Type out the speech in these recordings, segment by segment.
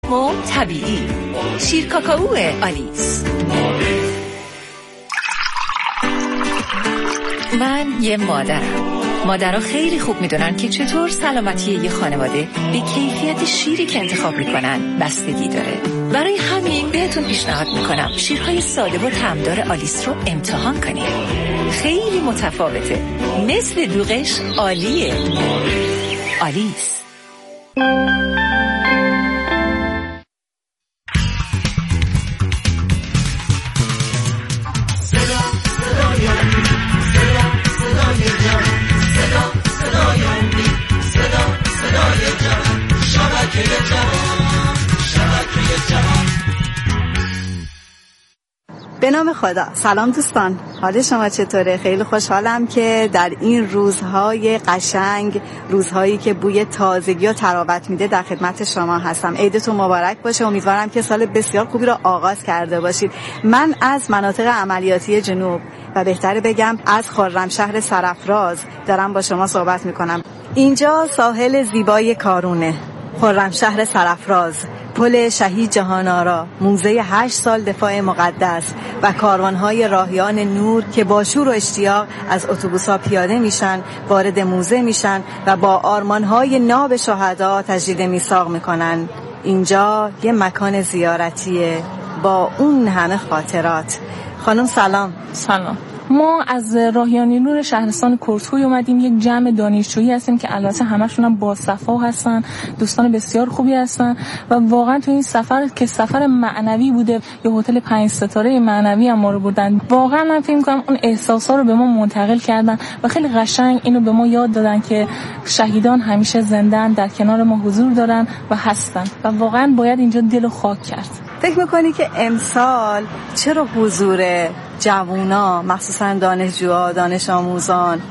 سالم و طبیعی. شیر کاکائو آلیس. من یه مادرها خیلی خوب میدونن که چطور سلامتی یه خانواده به کیفیت شیری که انتخاب میکنن بستگی داره. برای همین بهتون پیشنهاد میکنم شیرهای ساده و طعمدار آلیس رو امتحان کنید. خیلی متفاوته، مثل دوغش عالیه. آلیس. به نام خدا. سلام دوستان، حال شما چطوره؟ خیلی خوشحالم که در این روزهای قشنگ، روزهایی که بوی تازگی و تراوت میده، در خدمت شما هستم. عیدتون مبارک باشه. امیدوارم که سال بسیار خوبی رو آغاز کرده باشید. من از مناطق عملیاتی جنوب و بهتره بگم از خرمشهر سرافراز دارم با شما صحبت میکنم. اینجا ساحل زیبای کارونه، خرمشهر سرافراز، پل شهید جهان‌آرا، موزه 8 سال دفاع مقدس و کاروان‌های راهیان نور که با شور و اشتیاق از اتوبوس‌ها پیاده میشن، وارد موزه میشن و با آرمان‌های ناب شهدا تجدید میثاق میکنن. اینجا یه مکان زیارتیه با اون همه خاطرات. خانم سلام. سلام. ما از راهیان نور شهرستان کرتوی اومدیم. یک جمع دانشجویی هستیم که البته همشون هم با صفا هستن، دوستان بسیار خوبی هستن و واقعا تو این سفر که سفر معنوی بوده، یه هتل 5 ستاره معنوی هم ما رو بردن. واقعا من فکر می‌کنم اون احساسا رو به ما منتقل کردن و خیلی قشنگ اینو به ما یاد دادن که شهیدان همیشه زنده‌اند، در کنار ما حضور دارن و هستن و واقعا باید اینجا دلو خاک کرد. فکر می‌کنی که امسال چرا حضور جوونا، مخصوصا دانشجوها، دانش آموزان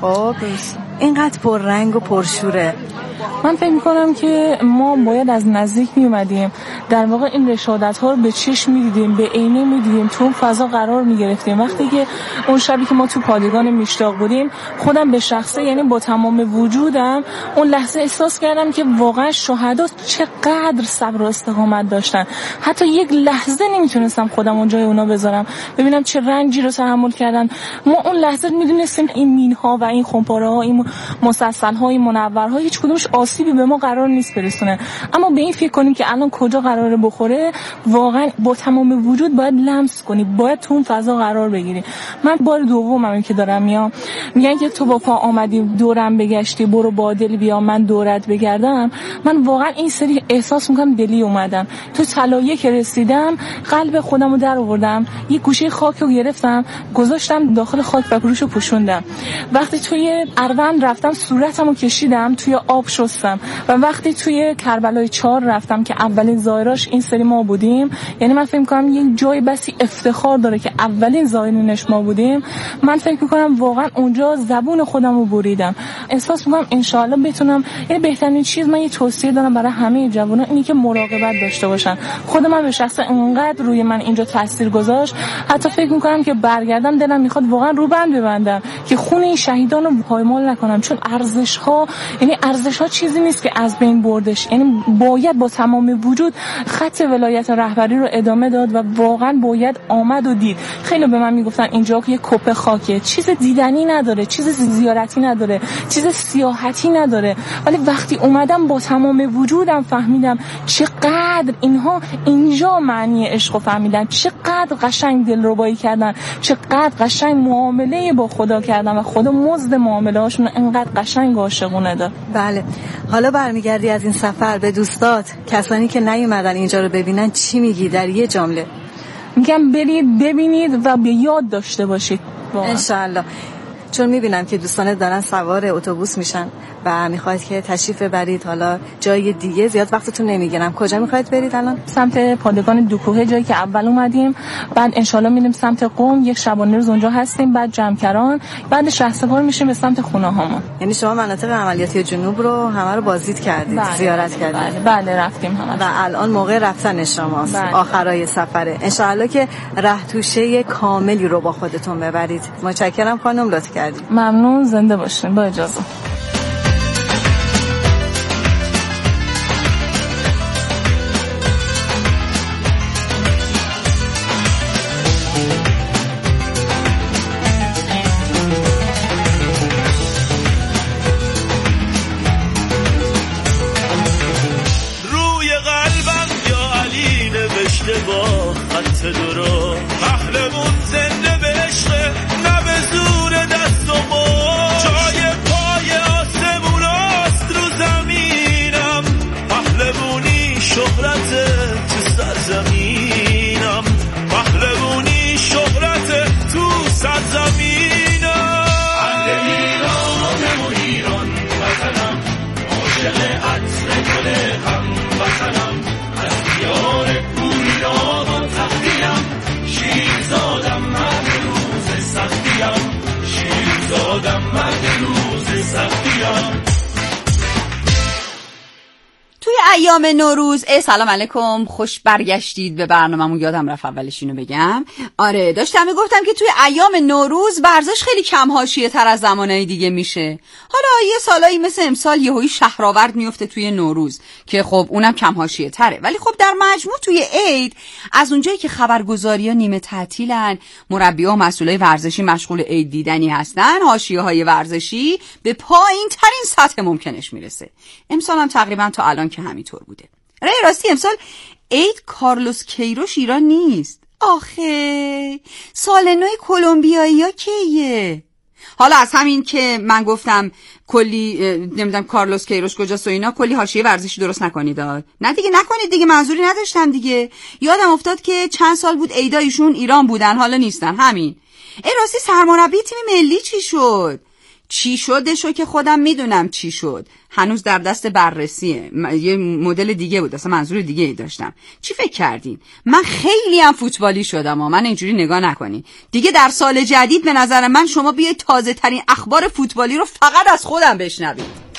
اینقدر پررنگ و پرشوره؟ من فکر میکنم که ما باید از نزدیک میومدیم، در واقع این رشادت ها رو به چشم میدیدیم، به عینه میدیدیم، تو اون فضا قرار میگرفتیم. وقتی که اون شبی که ما تو پادگان مشتاق بودیم، خودم به شخصه یعنی با تمام وجودم اون لحظه احساس کردم که واقعا شهدا چقدر صبر و استقامت داشتن. حتی یک لحظه نمیتونستم خودم اون جای اونا بذارم، ببینم چه رنجی رو تحمل کردن. ما اون لحظه میدونستیم این مینها و این خمپاره ها، این مسلسل های منورها هیچ کدومش آسیبی به ما قرار نیست برسونه، اما به این فکر کنیم که الان کجا قراره بخوره. واقعا با تمام وجود باید لمس کنی، باید تو اون فضا قرار بگیری. من بار دومم که دارم میام، میگن که تو با پا آمدی دورم بگشتی، برو با دل بیا من دورت بگردم. من واقعا این سری احساس میکنم دلی اومدم. تو طلایه که رسیدم قلب خودمو در آوردم، یه گوشه خاک رو گرفتم گذاشتم داخل خاک و روشو پوشوندم. وقتی توی اروند رفتم صورتمو کشیدم توی آب شستم و وقتی توی کربلای 4 رفتم که اولین زائراش این سری ما بودیم، یعنی من فکر می‌کنم یک جای بسی افتخار داره که اولین زائرینش ما بودیم. من فکر می‌کنم واقعا اونجا زبون خودمو بریدم. احساس می‌کنم ان شاءالله بتونم، یعنی بهترین چیز من یه توصیه دارم برای همه جوونا اینی که مراقبت داشته باشن. خود من به شخص انقدر روی من اینجا تاثیر گذاشت، حتی فکر می‌کنم که برگردم دلم می‌خواد واقعا روبند ببندم که خون این شهیدان رو پایمال نکنم، چون ارزش‌ها، یعنی ارزش‌ها چیزی نیست که از بین بردش. یعنی باید با تمام وجود خط ولایت رهبری رو ادامه داد و واقعا باید آمد و دید. خیلی به من میگفتن اینجا یه کپه خاکه، چیز دیدنی نداره، چیز زیارتی نداره، چیز سیاحتی نداره، ولی وقتی اومدم با تمام وجودم فهمیدم چقدر اینها اینجا معنی عشق رو فهمیدن، چقدر قشنگ دلربایی کردن، چقدر قشنگ معامله با خدا کردن و خدا مزد معامله هاشون انقدر قشنگ و عاشقونه داد. بله. حالا برمیگردی از این سفر به دوستات، کسانی که نیومدن اینجا رو ببینن، چی میگی در یه جمله؟ میگم برید ببینید و به یاد داشته باشید. انشالله. چون میبینم که دوستانت دارن سوار اتوبوس میشن و میخواید که تشریف ببرید حالا جای دیگه، زیاد وقتتون نمیگیرم. کجا میخواید برید الان؟ سمت پادگان دوکوهه، جایی که اول اومدیم، بعد انشالله میریم سمت قم، یک شبانه روز اونجا هستیم، بعد جمکران، بعد شهرستان میشیم به سمت خونه هامون. یعنی شما مناطق عملیاتی جنوب رو همه رو بازدید کردید؟ بله. زیارت کردید؟ بله رفتیم همش. و الان موقع رفتن شماست. بله. آخرای سفره. انشالله که ره توشه کاملی رو با خودتون ببرید. متشکرم خانم، لطف کردید. ممنون، زنده باشین. با اجازه. با خط درست. پهلوون زنده به عشق نه به زور دست و مشت. جای پای آسموناست رو زمینم. پهلوونی شهرت تو سرزمینم. پهلوونی شهرت تو سرزمینم. اهل ایرانم و ایران وطنم. عاشق عطر گل هموطنم. از دیار ایران و تختیم. شیرزادم مرد روز سختیم. شیرزادم مرد روز سختیم. توی ایام نوروز سلام علیکم، خوش برگشتید به برنامه‌مون. یادم رفت اولش اینو بگم. آره داشتم میگفتم که توی ایام نوروز ورزش خیلی کم حاشیه تر از زمانهای دیگه میشه. حالا یه سالایی مثل امسال یهویی شهرآورد میفته توی نوروز که خب اونم کم حاشیه تره، ولی خب در مجموع توی عید از اونجایی که خبرگزاری‌ها نیمه تعطیلن، مربی‌ها و مسئولای ورزشی مشغول عید دیدنی هستن، حاشیه‌های ورزشی به پایین‌ترین سطح ممکنش میرسه. امسال هم تقریبا تا الان که همینطور بوده. راستی امسال عید کارلوس کیروش ایران نیست. آخه سال نو کلمبیایی‌ها کیه؟ حالا از همین که من گفتم کلی نمیدونم کارلوس کیروش کجاست و اینا کلی حاشیه ورزشی درست نکنید. نه دیگه نکنید دیگه، منظوری نداشتم دیگه. یادم افتاد که چند سال بود عیدایشون ایران بودن، حالا نیستن. همین. راستی سرمربی تیم ملی چی شد؟ چی شدشو که خودم میدونم چی شد، هنوز در دست بررسیه. یه مدل دیگه بود، اصلا منظور دیگه ای داشتم. چی فکر کردین؟ من خیلی هم فوتبالی شدم و من اینجوری نگاه نکنین دیگه. در سال جدید به نظر من شما بیاید تازه ترین اخبار فوتبالی رو فقط از خودم بشنوید.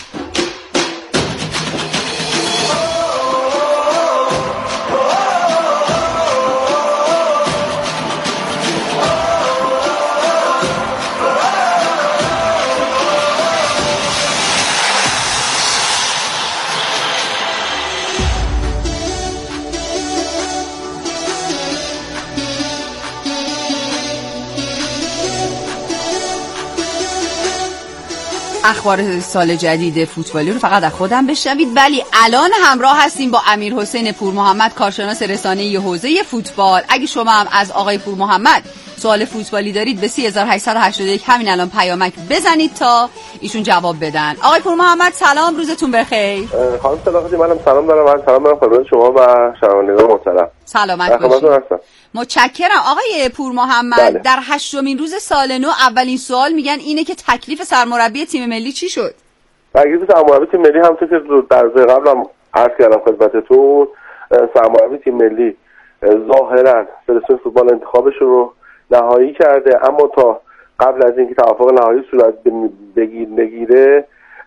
اخبار سال جدید فوتبالی رو فقط از خودم بشنوید. ولی الان همراه هستیم با امیر حسین پور محمد، کارشناس رسانه‌ای حوزه فوتبال. اگه شما هم از آقای پور محمد سوال فوتبالی دارید به 3881 همین الان پیامک بزنید تا ایشون جواب بدن. آقای پور محمد سلام، روزتون بخیر. خانم صداقتی، منم سلام دارم. من سلام دارم خدمت شما و شنوندگان محترم. سلامت باشید. متشکرم. آقای پور محمد، بله. در 8مین روز سال نو اولین سوال میگن اینه که تکلیف سرمربی تیم ملی چی شد؟ تکلیف سرمربی تیم ملی همونطور که در روز قبل هم عرض کردم خدمتتون، سرمربی تیم ملی ظاهرا فدراسیون فوتبال انتخابش رو نهایی کرده، اما تا قبل از اینکه توافق نهایی صورت بگیره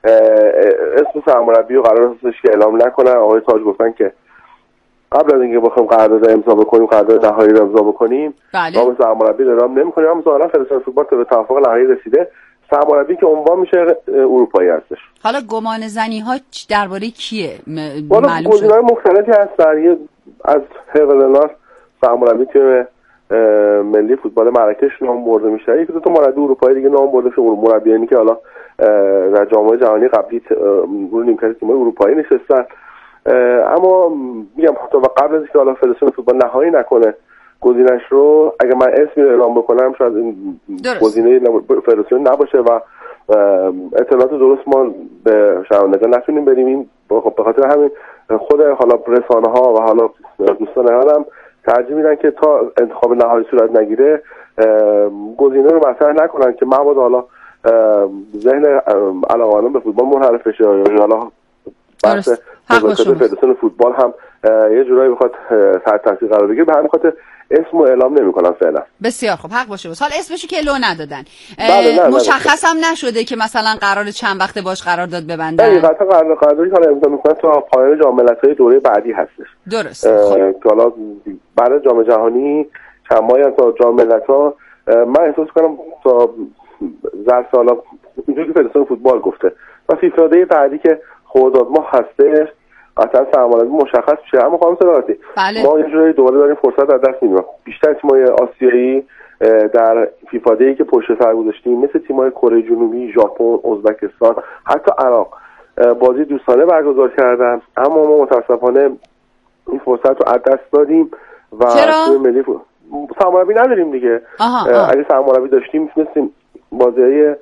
اسم سرمربی رو قرار هستش که اعلام نکنن. آقای تاج گفتن که قبل از اینکه بخوایم قرارداد امضا بکنیم، قرارداد نهایی رو امضا بکنیم، نام سرمربی رو اعلام نمی‌کنیم. اما ظاهرا فدراسیون فوتبال به توافق نهایی رسیده. سرمربی که عنوان میشه اروپایی هستش. حالا گمان زنی‌ها درباره کیه؟ معلوم گزینه‌های مختلفی هستن. از هرلناس سرمربی تیم ملی فوتبال مراکش نام برده میشه. یک دو تا مربی اروپایی دیگه نام برده شده، مربیانی که حالا در جام‌های جهانی قبلی رو نیمکت تیم‌های اروپایی نشستن. اما میگم تا قبل از اینکه حالا فدراسیون فوتبال نهایی نکنه گزینه‌اش رو، اگه من اسمی اعلام بکنم شاید این گزینه فدراسیون نباشه و اطلاعات درست ما به شنوندگان نتونیم بریم. این به خاطر همین خود حالا رسانه‌ها و حالا دوستان هم ترجیح میدن که تا انتخاب نهایی صورت نگیره گزینه رو مطرح نکنن که مبادا حالا ذهن علاقه‌مندان به فوتبال منحرف بشه یا حالا بحث فدراسیون فوتبال هم یه جورایی بخواد تحت تاثیر قرار بگیره. به همین خاطر اسمو اعلام نمی‌کنن فعلا. بسیار خوب، حق باشه. حالا اسمشو که لو ندادن. بله، مشخص هم نشده که مثلا قرار چند وقت باش قرارداد ببندن. نه، قطعا قراردادی که امضا می‌کنن تا پایان جام ملت‌های دوره بعدی هستش. درست. که حالا بعد جام جهانی چند ماهی تا جام ملت‌ها من احساس کنم تا ظرف سالا اینجوری که فدراسیون فوتبال گفته و فیفا دی بعدی که خرداد ماه هستش قطعا سرمربی مشخص میشه. اما خانم صداقتی، ما یه جوری دوباره داریم فرصت از دست میدیم. بیشتر تیم‌های آسیایی در فیفا دی که پشت سر گذاشتیم مثل تیم‌های کره جنوبی، ژاپن، ازبکستان، حتی عراق بازی دوستانه برگزار کردن، اما ما متاسفانه این فرصت رو از دست دادیم و تیم ملی سرمربی نداریم دیگه. اگه سرمربی داشتیم میتونستیم بازی‌های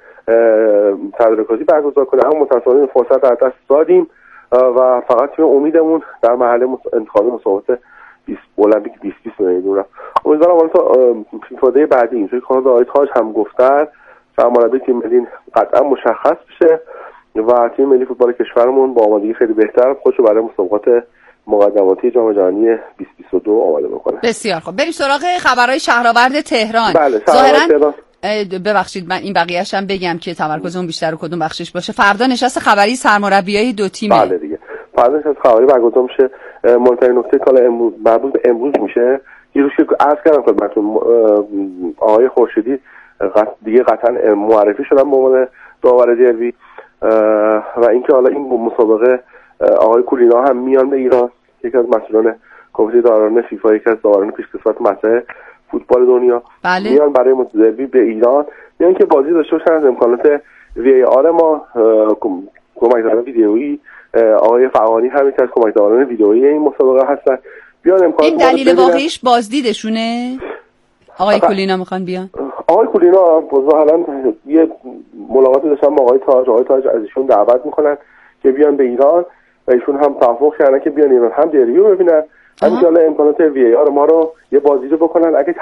تدارکاتی برگزار کنیم، اما متأسفانه فرصت از دست دادیم و فقط تیم امیدمون در مرحله انتخابی مسابقات المپیک 2020 میدون رفت. امیدوارم حالا تا فیفاده بعدی اینجوری که آقای تاج هم گفتن سرمربی تیم ملی قطعا مشخص بشه و تیم ملی فوتبال کشورمون با آمادگی خیلی بهتر خودشو برای مسابقات مقدماتی جام جهانی 2022 آماده بکنه. بسیار خب، بریم سراغ خبرهای شهرآورد تهران. بله، ظاهراً ببخشید من این بقیه‌اش هم بگم که تمرکزمون بیشتر رو کدوم بخشش باشه. فردا نشست خبری سرمربیای دو تیمه. بله دیگه. فردا نشست خبری برگزار میشه. مهمترین نکته کال امروز مربوط به امروز میشه. یه روزی که عرض کردم خدمتتون آقای خورشیدی دیگه قطعا معرفی شدن به عنوان داور دربی و اینکه حالا این مسابقه آقای کولینا هم میان به ایران، یکی از مسئولان کمیته داوران فیفا، یکی از داوران پیشکسوت مسائل فوتبال دنیا. بله. میان برای دربی به ایران، میان که بازی داشته باشن از امکانات وی آر ما. کمکداران ویدئویی آقای فعانی هم یکی از کمکداران ویدئویی این مسابقه هستن. بیان امکانات این دلیل واقعیش بازدیدشونه؟ آقای کولینا میخوان بیان؟ آقای کولینا ظاهرا یه ملاقاتی داشتن با آقای تاج از ایشون دعوت میکنن که بیان به ایران و ایشون هم توافق کردن که بیان ایران هم دربی رو ببینن، هم که امکانات وی آر ما رو یه بازی رو بکنن. اگه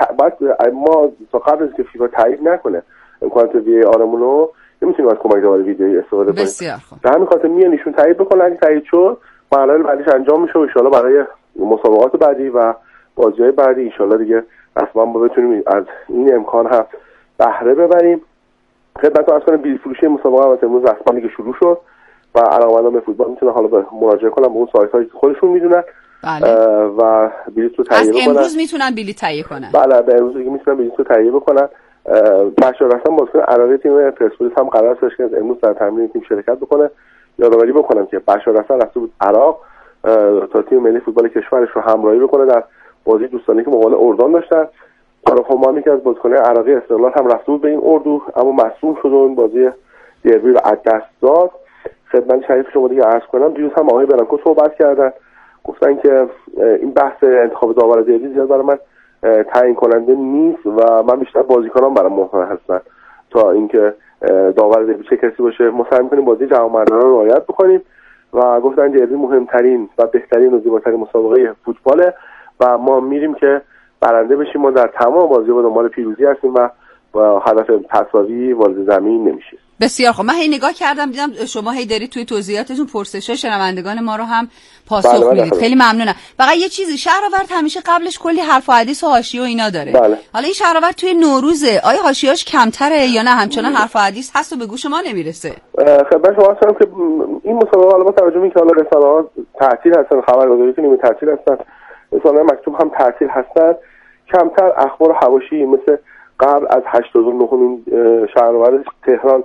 ما تا قبل از که فیفا تایید نکنه امکانات وی آرمون رو نمیتونیم از کمک داور ویدئویی استفاده کنیم. بسیار خوب. به همین خاطر میان ایشون تایید بکنن، اگه تایید شد مرحله بعدیش انجام میشه و ان شاءالله برای مسابقات بعدی و بازی‌های بعدی ان شاءالله دیگه اصلا ما بتونیم از این امکان هم بهره ببریم. خدمتتون عرض کنم بلیط فروشی مسابقه امروز رسما دیگه شروع شد و علاقه‌مندان به فوتبال میتونن حالا به مراجعه کنن به اون سایت‌هایی که خودشون میدونن. بله. و بلیط رو تهیه بکنن. از امروز میتونن بلیط تهیه کنن. بله، به امروز دیگه میتونن بلیط رو تهیه بکنن. بشار رسام بازیکن عراقی تیم پرسپولیس هم قرار است که امروز در تمرین تیم شرکت بکنه. یادآوری بکنم که بشار رسام رفته بود عراق تا تیم ملی فوتبال کشورش رو همراهی بکنه در بازی دوستانه که مقابل اردن داشتن. طارق همامی که از بازیکنان عراقی استقلال هم رفته بود به این اردو، اما مصدوم شد و این بازی دربی رو از دست داد. خدمت شریف شما دیگه عرض کنم دیروز هم آقای برانکو صحبت کردن، گفتن که این بحث انتخاب داور دربی زیاد برای من تعیین کننده نیست و من بیشتر بازیکنان برام مهم هستن تا اینکه داور دربی چه کسی باشه. ما سعی می‌کنیم بازی جهانمردانه رو رعایت بکنیم و گفتن دربی مهمترین و بهترین و زیباترین مسابقه فوتباله و ما میریم که برنده بشیم. ما در تمام بازی‌ها با دنبال پیروزی هستیم و با هدف تساوی وارد زمین نمیشیم. بسیار خب. من هی نگاه کردم دیدم شما هی دارید توی توضیحاتتون پرسش‌های شنوندگان ما رو هم پاسخ میدید. خیلی ممنونم. فقط یه چیزی، شهرآورد همیشه قبلش کلی حرف و حدیث و حاشیه و اینا داره. بله. حالا این شهرآورد توی نوروزه، آیا حاشیه‌اش کمتره یا نه همچنان حرف و حدیث هست و به گوش ما نمیرسه؟ خدمت شما هستم که این مسابقه حالا با توجه به اینکه حالا رسانه‌ها تعطیل هستن، خبرگزاری که نیمه تعطیل هستن، رسانه‌های مکتوب هم تعطیل هستن، کمتر اخبار و حواشی مثل قبل از 89مین شهرآورد تهران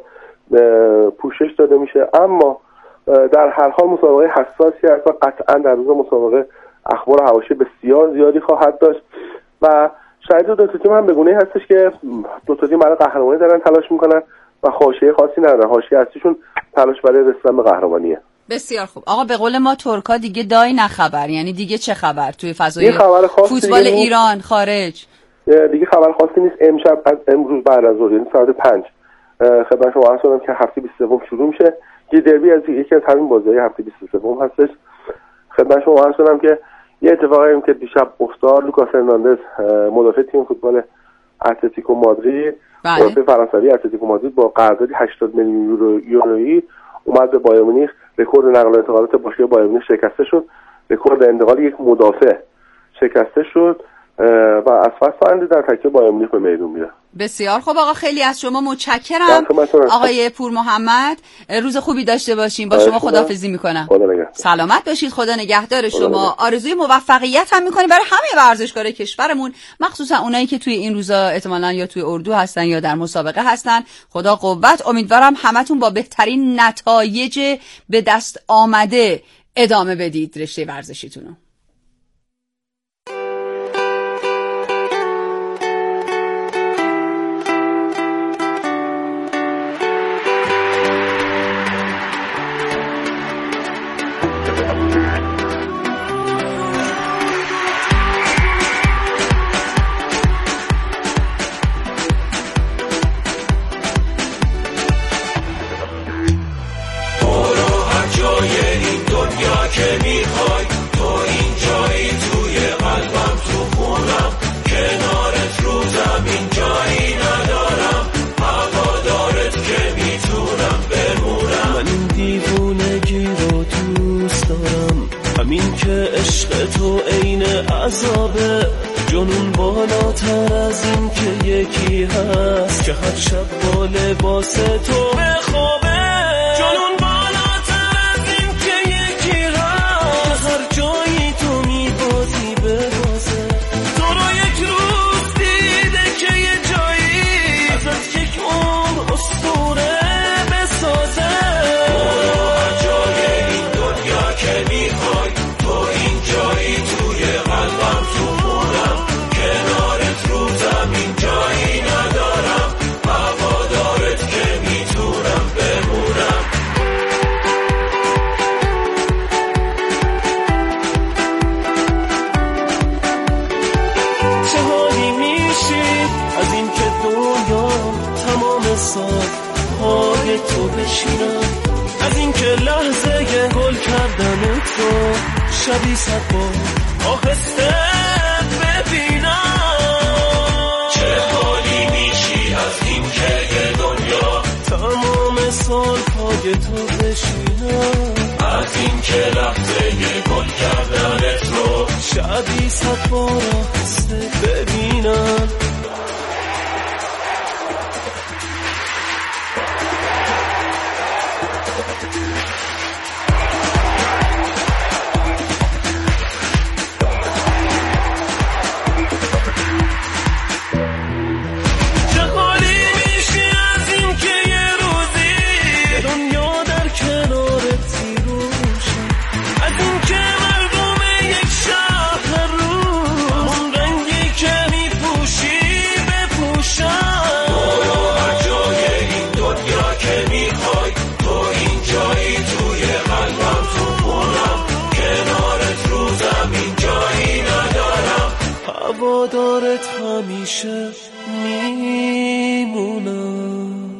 پوشش داده میشه. اما در هر حال مسابقه حساسی است و قطعا در روز مسابقه اخبار و حواشی بسیار زیادی خواهد داشت و شاید دو تا تیم هم به گونه‌ای هستش که دو تا تیم برای قهرمانی دارن تلاش میکنن و حاشیه خاصی ندارن. حاشیه اصلیشون تلاش برای رسیدن به قهرمانیه. بسیار خوب. آقا به قول ما ترکا دیگه دای نه خبر، یعنی دیگه چه خبر توی فضای فوتبال ایران خارج؟ دیگه خبر خاصی نیست. امشب از امروز بعد از ظهر یعنی ساعت 5 خدمت شما عرض کنم که هفته 23 شروع میشه. یه دربی از یکی از همین بازی‌های هفته 23 هستش. خدمت شما عرض کنم که یه اتفاقی که دیشب افتاد، لوکاس هرناندز مدافع تیم فوتبال اتلتیکو مادرید، مدافع فرانسوی اتلتیکو مادرید با قراردادی 80 میلیون یورویی اومد به بایر مونیخ. رکورد نقل و انتقالات باشگاه بایر مونیخ شکسته شد. رکورد انتقال یک مدافع شکسته شد و از فصل آینده در ترکیب بایر مونیخ به میدون میره. بسیار خب آقا، خیلی از شما متشکرم آقای پور محمد. روز خوبی داشته باشین. با شما خداحافظی میکنم. سلامت باشید. خدا نگهدار شما. آرزوی موفقیت هم میکنیم برای همه ورزشکارای کشورمون، مخصوصا اونایی که توی این روزا احتمالاً یا توی اردو هستن یا در مسابقه هستن. خدا قوت. امیدوارم همتون با بهترین نتایج به دست آمده ادامه بدید رشته ورزشیتون رو. عذابه، جنون بالاتر از این که یکی هست که هر شب با لباس تو بخوابه. جنون بالاتر از این که یکی هست هر جایی تو میبازی ببازه. تو رو یک روز دیده که یه جایی ازت یک عمر اسطوره بسازه. برو هر جای این دنیا که میخوای، تو این جایی توی قلبم، تو خونم کنارت رو زمین جایی ندارم، هوادارت که میتونم بمونم. چه حالی میشی از این که دنیا تمام سال پای تو بشینم، از این که لحظه گل کردن تو شبی صد بار آهسته ببینم. چه حالی میشی از این که یه دنیا تمام سال پای تو بشینم، از این که لحظه گل کردن تو شبی صد بار آهسته ببینم. هوادارت همیشه میمونم.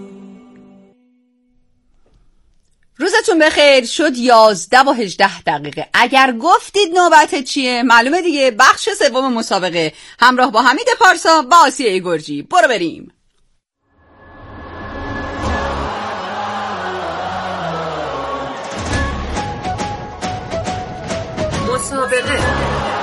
روزتون بخیر. شد 11:18. اگر گفتید نوبت چیه معلومه دیگه. بخش سوم مسابقه همراه با حمید پارسا و آسیه گرجی. برو بریم. مسابقه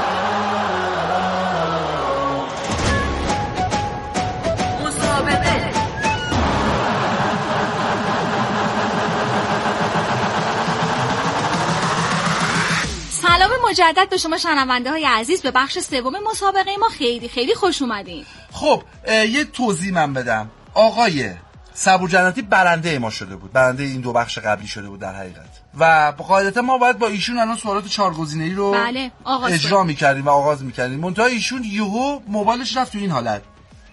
سلام مجدد به شما شنونده های عزیز. به بخش سوم مسابقه ما خیلی خیلی خوش اومدین. خب یه توضیح من بدم. آقای صبور جنتی برنده ما شده بود، برنده این دو بخش قبلی شده بود در حقیقت، و قاعدتا ما باید با ایشون الان سوالات 4 گزینه‌ای رو بله اجرا می‌کردیم و آغاز می‌کردیم. منتها ایشون یهو موبایلش رفت تو این حالت.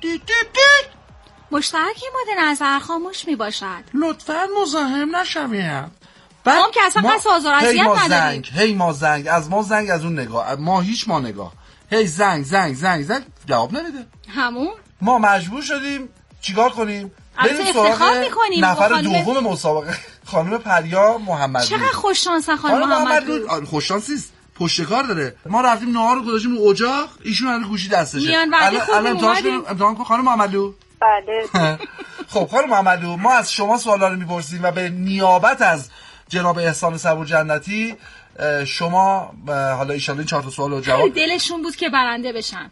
مشترک مورد نظر خاموش میباشد. لطفاً مزاحم نشوید. ما که اصلا قصد آزار اذیت نداریم. ما زنگ از ما زنگ از اون نگاه، ما هیچ ما نگاه. زنگ جواب نمیده. همون ما مجبور شدیم چیکار کنیم؟ بریم سراغ نفر دوم مسابقه، خانم پریا محمدی. چقدر خوش شانسه خانم محمدی. خوش شانسیست، پشتکار داره. ما رفتیم نهار رو گذاشتیم رو اجاق، ایشون الان گوشی دستشه. الان امتحان کن خانم محمدی. بله. خب خانم محمدی، ما از شما سوالا رو میپرسیم و به نیابت از جناب احسان صبور جنتی شما حالا ان شاءالله 4 تا سوال رو جواب. دلشون بود که برنده بشن.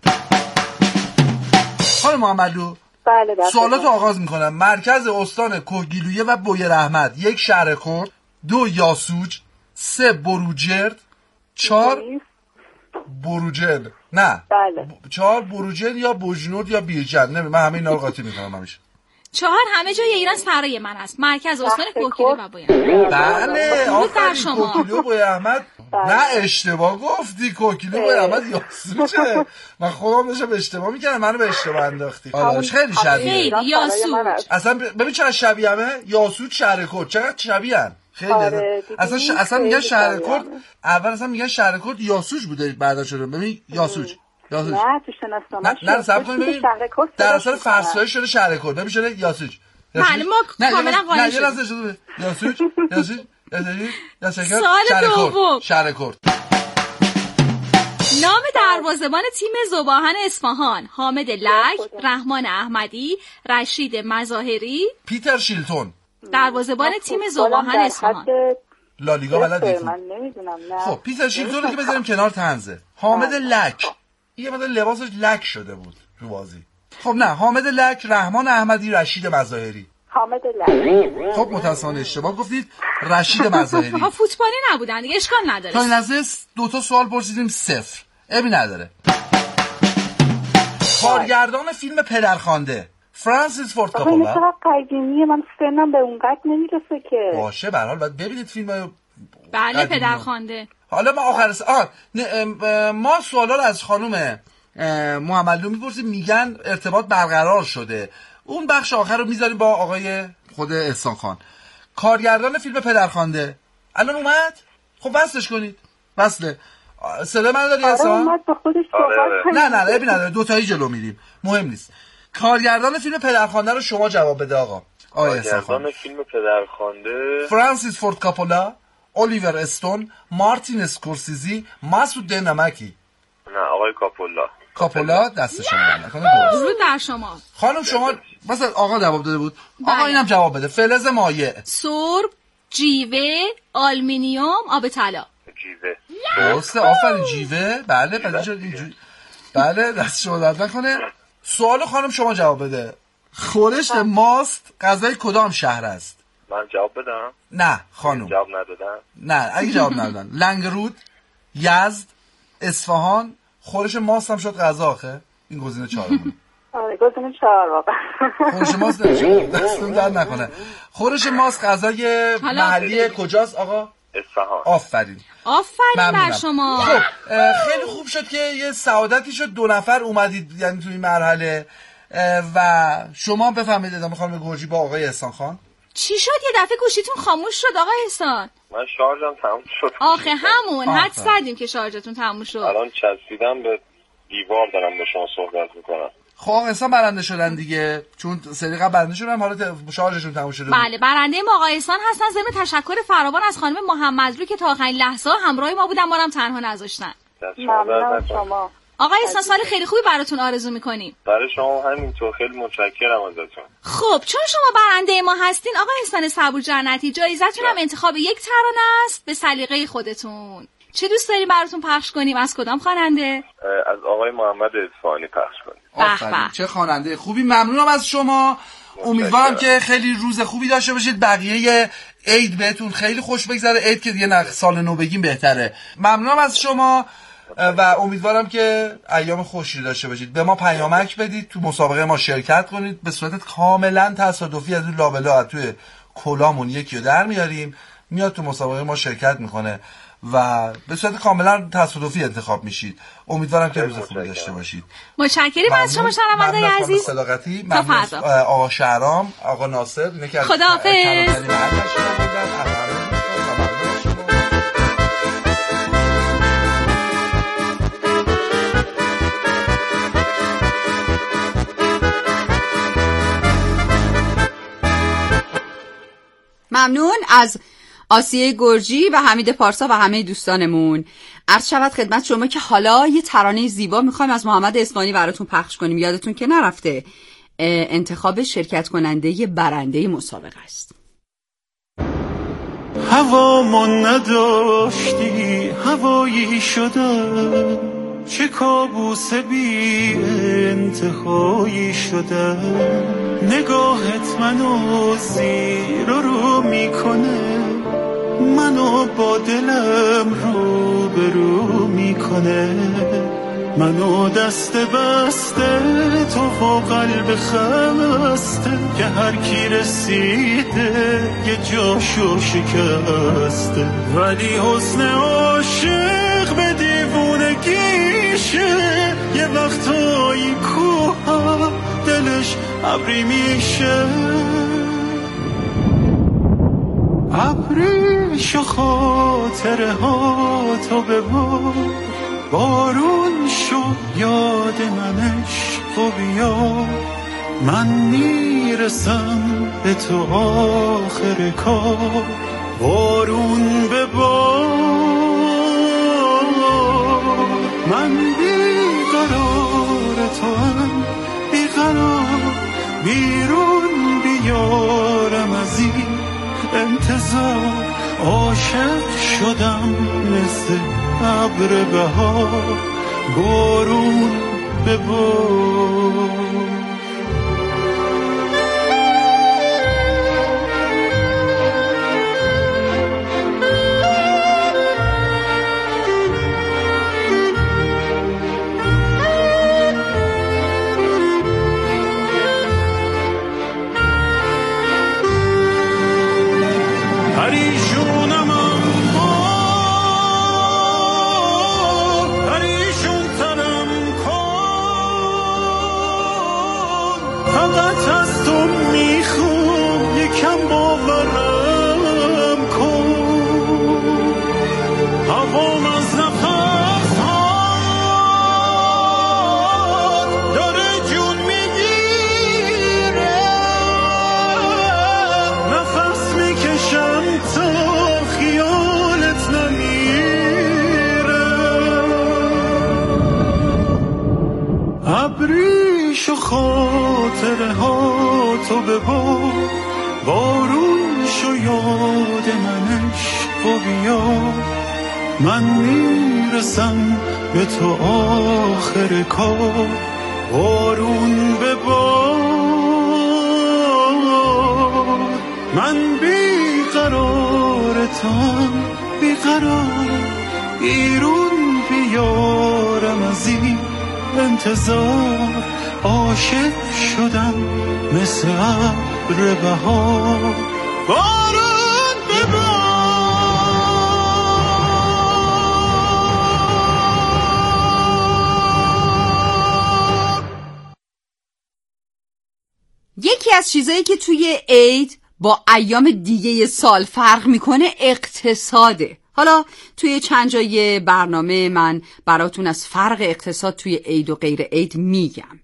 خانم محمدی، بله سوالات رو آغاز میکنم. مرکز استان کوهگیلویه و بویر احمد. 1 شهر کرد، 2 یاسوج، 3 بروجرد، 4 بروجل. نه بله 4 بروجل یا بوجنورد یا بیرجن. من همه اینا رو قاطی میکنم همیشه. 4 همه جای ایران سرای من است. مرکز استان کوهگیلویه و بویر. بله آفرین. کوهگیلویه و بویر احمد. نه اشتباه گفتی. کوهگیلویه و بویر احمد یاسوجه. من خودم داشتم اشتباه میکردم، منو به اشتباه انداختی. خیلی شبیه. یاسوج. اصلا ببین چقدر شبیه‌مه. یاسوج شهر کرد چقدر شبیه‌ان. خیلی اصلا میگن شهر کرد. اول اصلا میگن شهر کرد یاسوج بوده، بعدا شده ببین یاسوج. نه تو شناسنامه نه صبر کن ببین در اصل فرسایش شده شهر کرد. ببین شده یاسوج. بله ما کاملا قانع شدیم. یاسوج سوال دوم. شهر کرد. نام دروازه‌بان تیم ذوباهن اصفهان: حامد لک، رحمان احمدی، رشید مظاهری، پیتر شیلتون. دروازه‌بان تیم ذوباهن اصفهان. لالیگا بلدی؟ من نمیدونم. نه خب پیتر شیلتون رو که بذاریم کنار طنزه. حامد لک یه مدل لباسش لک شده بود تو بازی. خب نه، حامد لک، رحمان احمدی، رشید مظاهری. حامد لک. خب متأسفانه اشتباه گفتید، رشید مظاهری. ها فوتبالی نبودن دیگه، اشکال نداره. تا این لحظه 2 سوال پرسیدیم 0. ابی نداره. کارگردان فیلم پدرخوانده فرانسیس فورد کاپولا. چقدر قدیمیه، من سنم به اونقدر نمیرسه که. باشه به هر حال باید ببینید فیلم. بله پدرخوانده. حالا ما ما سوالا رو از خانم محمدلو میپرسیم، میگن ارتباط برقرار شده. اون بخش آخر رو میذاریم با آقای خود احسان خان. کارگردان فیلم پدرخوانده الان اومد؟ خب وصلش کنید. وصله. صدا من داری احسان؟ اومد به خودش صحبت. نه ابی نداره، 2 تایی جلو میریم، مهم نیست. کارگردان فیلم پدرخوانده رو شما جواب بده آقا. کارگردان فیلم پدرخوانده فرانسیس فورد کاپولا، الیور استون، مارتین اسکورسیزی، مسعود نمکی. نه آقای کاپولا دست شما نکنه. درود در شما. خانم شما مثلا آقا جواب داده بود. آقا اینم جواب بده. فلز مایع، سرب، جیوه، آلومینیوم، آب طلا. جیوه. درسته، آفرین جیوه. بله بله دست شما درد نکنه. سوال خانم شما جواب بده. خورش ماست غذای کدام شهر است؟ من جواب بدم؟ نه خانم. جواب ندادن؟ نه اگه جواب ندادن. لنگرود، یزد، اصفهان. خورش ماست هم شد غذا آخه. این گزینه 4. آره گزینه 4 واقعا. خورش ماست نمیشه. دستون درد نکنه. خورش ماست غذای محلی کجاست آقا؟ اصفهان. آفرین بر شما. خب خیلی خوب شد که یه سعادتی شد 2 نفر اومدید یعنی توی این مرحله و شما بفهمید ادامه خانم گرجی با آقای احسان خان. چی شد یه دفعه گوشیتون خاموش شد آقای احسان؟ من شارژم تموم شد. آخه همون حد زدیم که شارژتون تموم شد. الان چسبیدم به دیوار دارم با شما صحبت میکنم. خب احسان برنده شدن دیگه، چون سری قبل برنده شدن، حالا شارژشون تموم شده. بله برنده ما آقای احسان هستن. ضمن تشکر فراوان از خانم محمدلو که تا آخرین لحظه همراه ما بودن، ما رو هم تنها نذاشتن. ممنون شما. آقای احسان سال خیلی خوبی براتون آرزو میکنیم. برای شما همینطور، خیلی متشکرم ازتون. خب چون شما برنده ما هستین آقای احسان صبور جنتی، جایزتون هم انتخاب یک ترانه است به سلیقه خودتون. چه دوست داریم براتون پخش کنیم؟ از کدام خواننده؟ از آقای محمد اصفهانی پخش کنیم. آفرین چه خواننده خوبی. ممنونم از شما. امیدوارم که خیلی روز خوبی داشته باشید. بقیه عید بهتون خیلی خوش بگذره. عید که دیگه سال نو بگیم بهتره. ممنونم از شما و امیدوارم که ایام خوشی داشته باشید. به ما پیامک بدید، تو مسابقه ما شرکت کنید. به صورت کاملا تصادفی از اون لابلا توی کلامون یکی رو در میاریم، میاد تو مسابقه ما شرکت میکنه و به صورت کاملا تصادفی انتخاب میشید. امیدوارم که روز خوبی داشته باشید. متشکرم از شما شنوندگان عزیز. صداقتی ممنون. آقا شهرام، آقا ناصر، خداحافظ. ممنون از آسیه گرجی و حمید پارسا و همه دوستانمون. عرض شود خدمت شما که حالا یه ترانه زیبا میخوایم از محمد اسمانی براتون پخش کنیم. یادتون که نرفته انتخاب شرکت کننده برنده مسابقه است. هوا من نداشتی هوایی شده، چه کابوس بی انتهایی شده، نگاهت منو زیر و رو میکنه، منو با دلم رو به رو میکنه، منو دست بسته تو و قلب خسته که هر کی رسیده یه جاشو شکسته، ولی حسن عاشق به دیوونگیشه، یه وقتایی کوه دلش ابری میشه، ابریش و خاطره ها تو ببار، بارون شو یاد منش و بیا، من میرسم به تو آخر کار، بارون ببار، من بیقرار تو هم بیقرار، بیرون بیارم از این انتظار، عاشق شدم مثل ابر بهار، بارون ببار. فقط از تو میخوام یکم باورم کن. هوام از نفس هات داره جون میگیره، نفس میکشم تا خیالت نمیره. ابریش و خاطره ها تو ببار، بارون شو یاد منش و بیا. من میرسم به تو آخر کار، بارون ببار. من بیقرارتم بیقرار، بیرون بیارم از این انتظار. عاشق شدم مثل ابر بهار، بارون ببار. یکی از چیزایی که توی عید با ایام دیگه سال فرق میکنه اقتصاده. حالا توی چند جای برنامه من براتون از فرق اقتصاد توی عید و غیر عید میگم.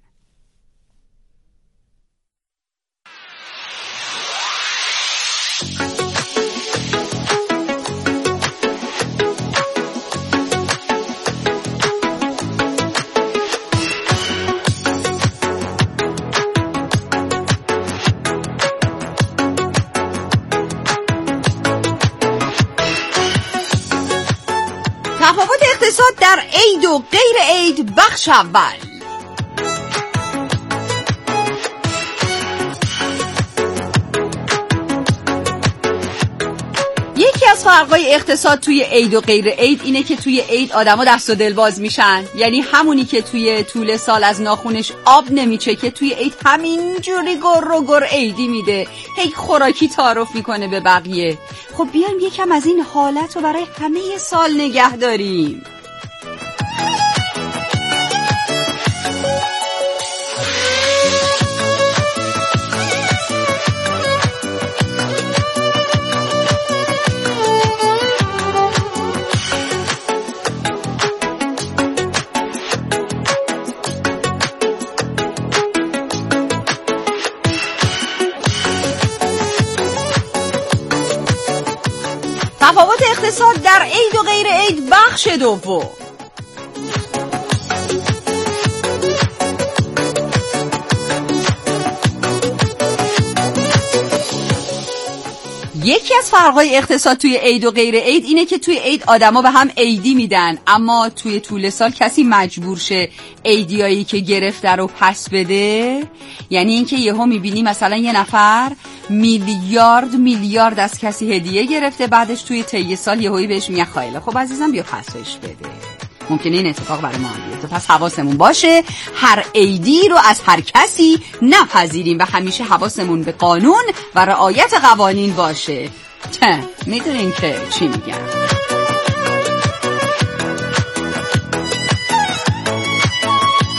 تفاوت اقتصاد در عید و غیر عید، بخش اول. یکی از فرقای اقتصاد توی عید و غیر عید اینه که توی عید آدما دست و دل باز میشن، یعنی همونی که توی طول سال از ناخونش آب نمیچه که توی عید همینجوری گر و گر عیدی میده، هی خوراکی تعارف میکنه به بقیه. خب بیایم یکم از این حالت رو برای همه سال نگه داریم. تفاوت اقتصاد در عید و غیر عید، بخش دوم. یکی از فرقای اقتصاد توی عید و غیر عید اینه که توی عید آدما به هم عیدی میدن، اما توی طول سال کسی مجبور شه عیدیایی که گرفته رو پس بده. یعنی اینکه یهو میبینی مثلا یه نفر میلیارد از کسی هدیه گرفته، بعدش توی طی سال یهویی بهش میگه خیلی خب عزیزم بیا پسش بده. ممکنه این اتفاق برای ما بیفته، پس حواسمون باشه هر عیدی رو از هر کسی نپذیریم و همیشه حواسمون به قانون و رعایت قوانین باشه. میدونین که چی میگم؟